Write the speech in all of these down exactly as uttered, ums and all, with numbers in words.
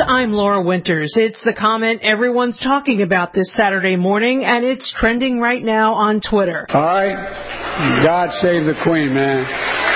I'm Laura Winters. It's the comment everyone's talking about this Saturday morning, and it's trending right now on Twitter. All right. God save the Queen, man.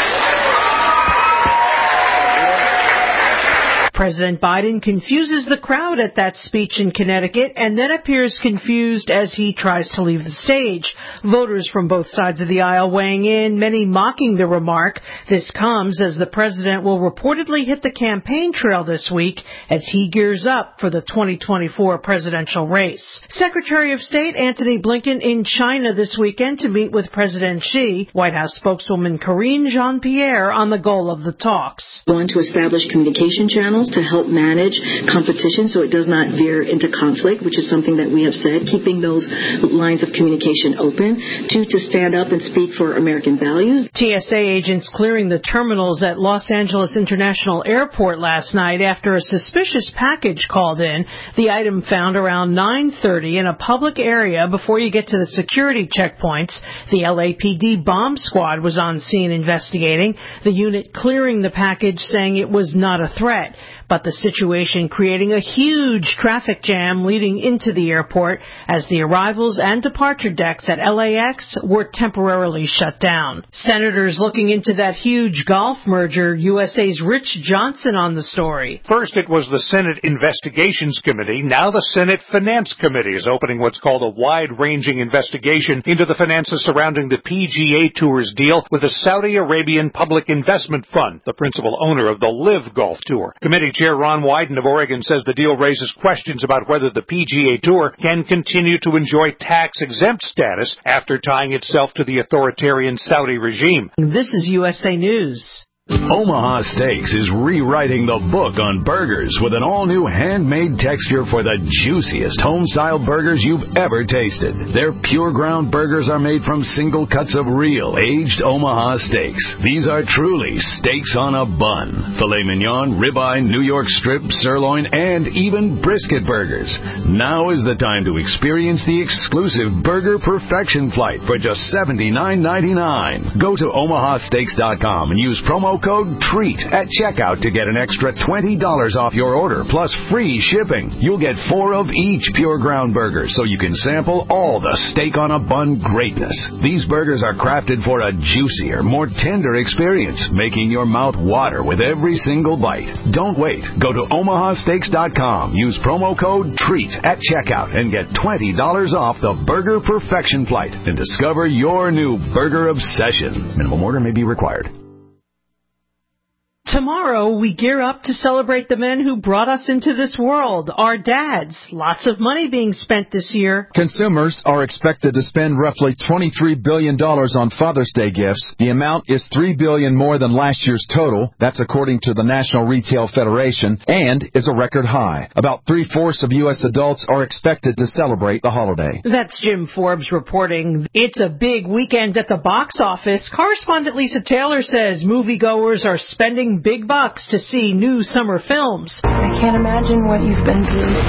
President Biden confuses the crowd at that speech in Connecticut and then appears confused as he tries to leave the stage. Voters from both sides of the aisle weighing in, many mocking the remark. This comes as the president will reportedly hit the campaign trail this week as he gears up for the twenty twenty-four presidential race. Secretary of State Antony Blinken in China this weekend to meet with President Xi. White House spokeswoman Karine Jean-Pierre on the goal of the talks. One, to establish communication channels to help manage competition so it does not veer into conflict, which is something that we have said, keeping those lines of communication open. Two, to stand up and speak for American values. T S A agents clearing the terminals at Los Angeles International Airport last night after a suspicious package called in. The item found around nine thirty in a public area before you get to the security checkpoints. The L A P D bomb squad was on scene investigating, the unit clearing the package saying it was not a threat. But the situation creating a huge traffic jam leading into the airport as the arrivals and departure decks at L A X were temporarily shut down. Senators looking into that huge golf merger, U S A's Rich Johnson on the story. First it was the Senate Investigations Committee. Now the Senate Finance Committee is opening what's called a wide-ranging investigation into the finances surrounding the P G A Tour's deal with the Saudi Arabian Public Investment Fund, the principal owner of the Live Golf Tour. Committee Chair Ron Wyden of Oregon says the deal raises questions about whether the P G A Tour can continue to enjoy tax-exempt status after tying itself to the authoritarian Saudi regime. This is U S A News. Omaha Steaks is rewriting the book on burgers with an all-new handmade texture for the juiciest home-style burgers you've ever tasted. Their pure ground burgers are made from single cuts of real, aged Omaha steaks. These are truly steaks on a bun. Filet mignon, ribeye, New York strip, sirloin, and even brisket burgers. Now is the time to experience the exclusive Burger Perfection Flight for just seventy-nine ninety-nine. Go to omaha steaks dot com and use promo code TREAT at checkout to get an extra twenty dollars off your order, plus free shipping. You'll get four of each pure ground burger, so you can sample all the steak on a bun greatness. These burgers are crafted for a juicier, more tender experience, making your mouth water with every single bite. Don't wait. Go to omaha steaks dot com. Use promo code TREAT at checkout and get twenty dollars off the Burger Perfection Flight and discover your new burger obsession. Minimum order may be required. Tomorrow, we gear up to celebrate the men who brought us into this world, our dads. Lots of money being spent this year. Consumers are expected to spend roughly twenty-three billion dollars on Father's Day gifts. The amount is three billion dollars more than last year's total. That's according to the National Retail Federation, and is a record high. About three-fourths of U S adults are expected to celebrate the holiday. That's Jim Forbes reporting. It's a big weekend at the box office. Correspondent Lisa Taylor says moviegoers are spending big bucks to see new summer films. I can't imagine what you've been through.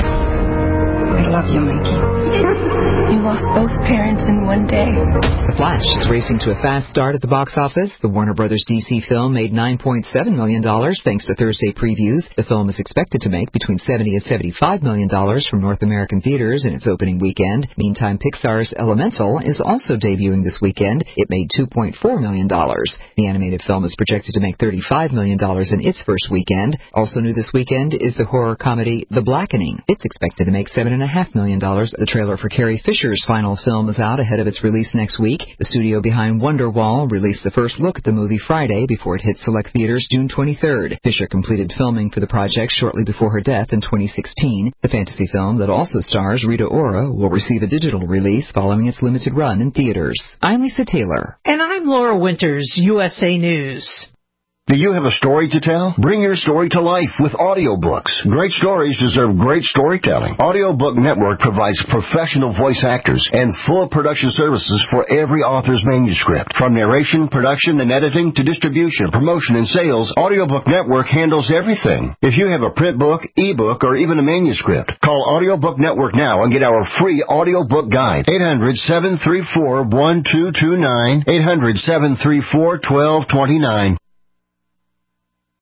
I love you, Mikey. You lost both parents in one day. The Flash is racing to a fast start at the box office. The Warner Brothers D C film made nine point seven million dollars thanks to Thursday previews. The film is expected to make between seventy and seventy-five million dollars from North American theaters in its opening weekend. Meantime, Pixar's Elemental is also debuting this weekend. It made two point four million dollars. The animated film is projected to make thirty-five million dollars in its first weekend. Also new this weekend is the horror comedy The Blackening. It's expected to make seven point five million dollars. The trailer for Carrie Fisher's final film is out ahead of its release next week. The studio behind Wonderwall released the first look at the movie Friday before it hit select theaters June twenty-third. Fisher completed filming for the project shortly before her death in twenty sixteen. The fantasy film that also stars Rita Ora will receive a digital release following its limited run in theaters. I'm Lisa Taylor. And I'm Laura Winters, U S A News. Do you have a story to tell? Bring your story to life with audiobooks. Great stories deserve great storytelling. Audiobook Network provides professional voice actors and full production services for every author's manuscript. From narration, production, and editing to distribution, promotion, and sales, Audiobook Network handles everything. If you have a print book, ebook, or even a manuscript, call Audiobook Network now and get our free audiobook guide. eight hundred, seven three four, one two two nine, eight hundred, seven three four, one two two nine.